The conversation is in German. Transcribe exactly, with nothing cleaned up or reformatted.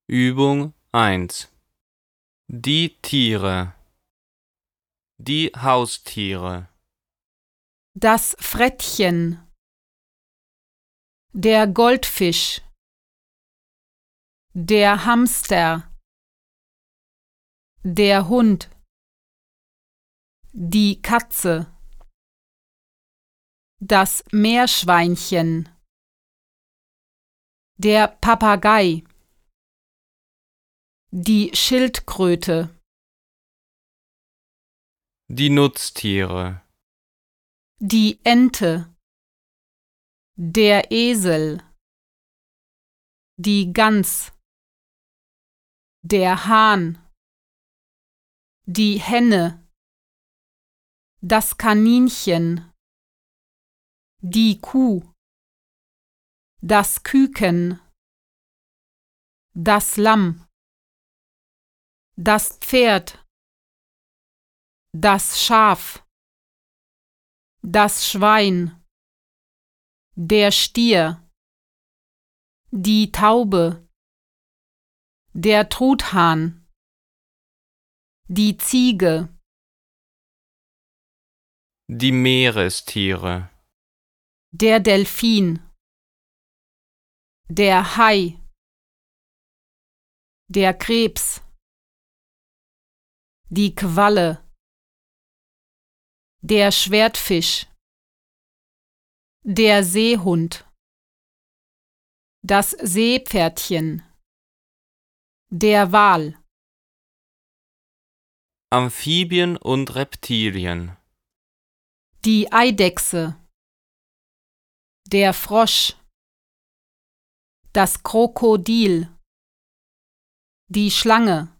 Übung eins. Die Tiere. Die Haustiere. Das Frettchen, der Goldfisch, der Hamster, der Hund, die Katze, das Meerschweinchen, der Papagei, die Schildkröte, Die Nutztiere. die Ente, der Esel, die Gans, der Hahn, die Henne, das Kaninchen, die Kuh, das Küken, das Lamm, das Pferd, das Schaf, das Schwein, der Stier, die Taube, der Truthahn, die Ziege, Die Meerestiere. der Delfin, der Hai, der Krebs, die Qualle, der Schwertfisch, der Seehund, das Seepferdchen, der Wal, Amphibien und Reptilien. die Eidechse, der Frosch, das Krokodil, die Schlange,